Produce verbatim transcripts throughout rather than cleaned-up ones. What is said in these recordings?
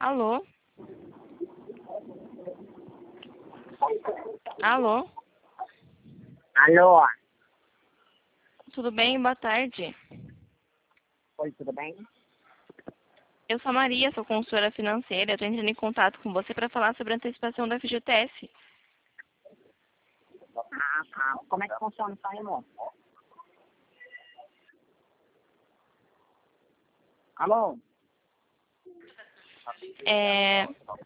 Alô? Alô? Alô? Tudo bem? Boa tarde. Oi, tudo bem? Eu sou a Maria, sou consultora financeira. Eu estou entrando em contato com você para falar sobre a antecipação da F G T S. Ah, tá. Como é que funciona isso aí, amor? Alô? É...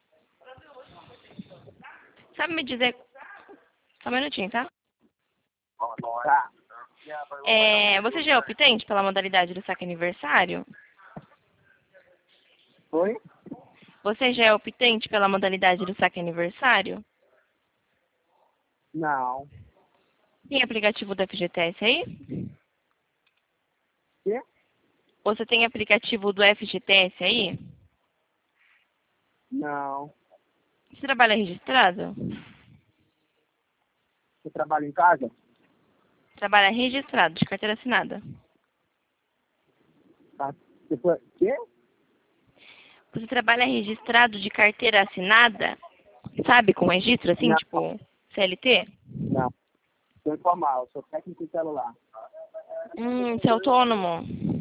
Sabe me dizer... Só um minutinho, tá? Tá. É... Você já é optante pela modalidade do saque aniversário? Oi? Você já é optante pela modalidade do saque aniversário? Não. Tem aplicativo do F G T S aí? Quê? Você tem aplicativo do F G T S aí? Não. Você trabalha registrado? Você trabalha em casa? Trabalha registrado, de carteira assinada. Tá. Depois... Quê? Você trabalha registrado de carteira assinada? Sabe, com registro assim, Não. tipo C L T? Não. Sou informal, sou técnico em celular. Hum, você é autônomo.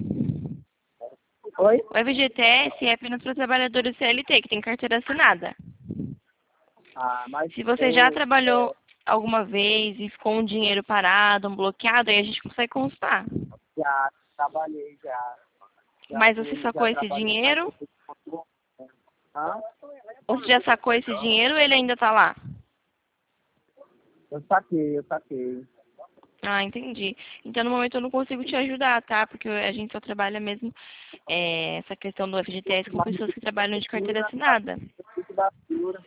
Oi? O F G T S é apenas para trabalhadores C L T, que tem carteira assinada. Ah, mas Se você já eu trabalhou alguma vez e ficou um dinheiro parado, um bloqueado, aí a gente consegue constar. já trabalhei, já. Já Mas você fui, já sacou esse trabalhei em casa. dinheiro? Hã? Ou você já sacou esse dinheiro ou ele ainda tá lá? Eu saquei, eu saquei. Ah, entendi. Então, no momento eu não consigo te ajudar, tá? Porque a gente só trabalha mesmo é, essa questão do F G T S com pessoas que trabalham de carteira assinada. Da figura.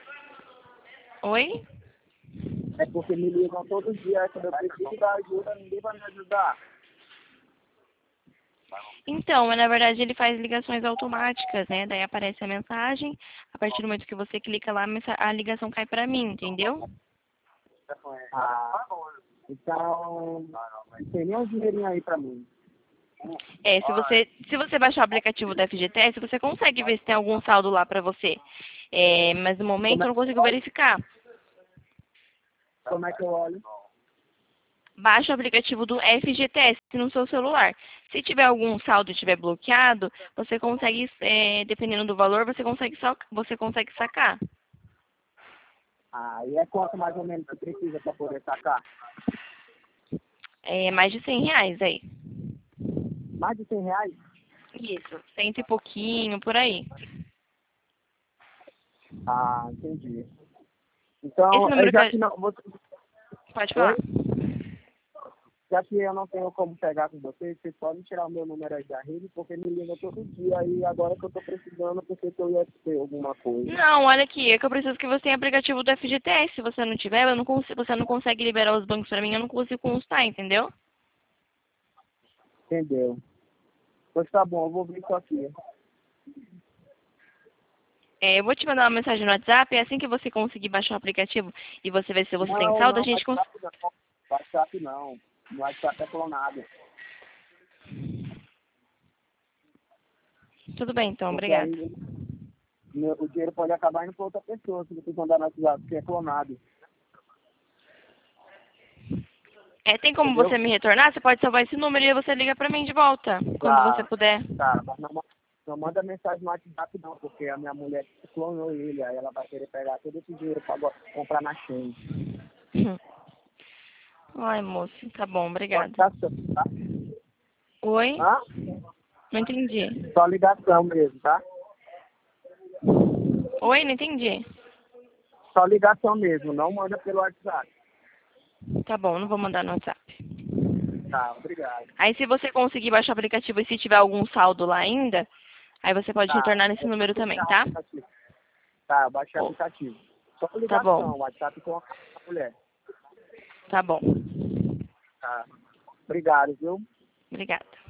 Oi? É porque me ligam todo dia, quando eu preciso da ajuda, ninguém vai me ajudar. Então, mas, na verdade, ele faz ligações automáticas, né? Daí aparece a mensagem, a partir do momento que você clica lá, a mensa- a ligação cai pra mim, entendeu? Ah, então, não tem nem um dinheirinho aí pra mim. É, se você, se você baixar o aplicativo da F G T S, você consegue ver se tem algum saldo lá pra você. É, mas no momento Como eu é, não consigo verificar. como é que eu olho? Baixa o aplicativo do F G T S no seu celular. Se tiver algum saldo e estiver bloqueado, você consegue, é, dependendo do valor, você consegue, sa- você consegue sacar. Ah, e é quanto mais ou menos que precisa pra poder sacar? É mais de cem reais aí. Mais de cem reais? Isso, cento e pouquinho, por aí. Ah, entendi. Esse Então, é, número que já a... que não, você, Pode oi? falar. Já que eu não tenho como pegar com vocês, vocês podem tirar o meu número aí da rede, porque me ligam todo dia e agora que eu tô precisando, porque que eu ia ter alguma coisa. Não, olha aqui, é que eu preciso que você tenha aplicativo do F G T S. Se você não tiver, eu não consigo, você não consegue liberar os bancos pra mim, eu não consigo constar, entendeu? Entendeu? Pois tá bom, eu vou ver isso aqui. É, eu vou te mandar uma mensagem no WhatsApp, e assim que você conseguir baixar o aplicativo e você ver se você tem Não, saldo, a não, gente consegue. WhatsApp não. WhatsApp não. No WhatsApp é clonado. Tudo bem, então, Porque obrigada. aí meu- o dinheiro pode acabar indo para outra pessoa se vocês mandar no WhatsApp, porque é clonado. É, tem como Entendeu? você me retornar? Você pode salvar esse número e você liga pra mim de volta, quando você Tá, puder. tá. Mas não, ma- não manda mensagem no WhatsApp não, porque a minha mulher clonou ele, aí ela vai querer pegar todo esse dinheiro para comprar na Shein. Ai, moço, tá bom, Só obrigada. ligação, tá? Oi? Hã? Não entendi. Só ligação mesmo, tá? Oi, não entendi. Só ligação mesmo, não manda pelo WhatsApp. Tá bom, não vou mandar no WhatsApp. Tá, obrigado. Aí se você conseguir baixar o aplicativo e se tiver algum saldo lá ainda, aí você pode Tá. retornar nesse número também, tá? Tá, eu baixei o Ô, aplicativo. Só tá bom, ligação, WhatsApp com a mulher. tá bom. Tá. Obrigado, viu? Obrigada.